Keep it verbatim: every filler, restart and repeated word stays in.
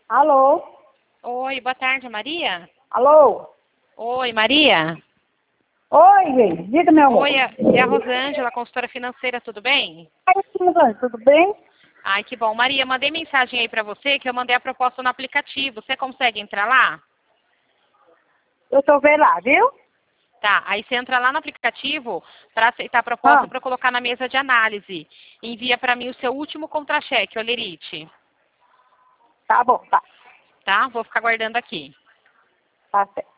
Alô? Oi, boa tarde, Maria. Alô? Oi, Maria. Oi, gente. Diga, meu amor. Oi, é é a Rosângela, consultora financeira, tudo bem? Oi, Suzane, tudo bem? Ai, que bom. Maria, mandei mensagem aí pra você que eu mandei a proposta no aplicativo. Você consegue entrar lá? Eu tô vendo lá, viu? Tá, aí você entra lá no aplicativo para aceitar a proposta Ah, para colocar na mesa de análise. Envia para mim o seu último contra-cheque, Olerite. tá bom, tá. Tá? Vou ficar guardando aqui. Tá certo.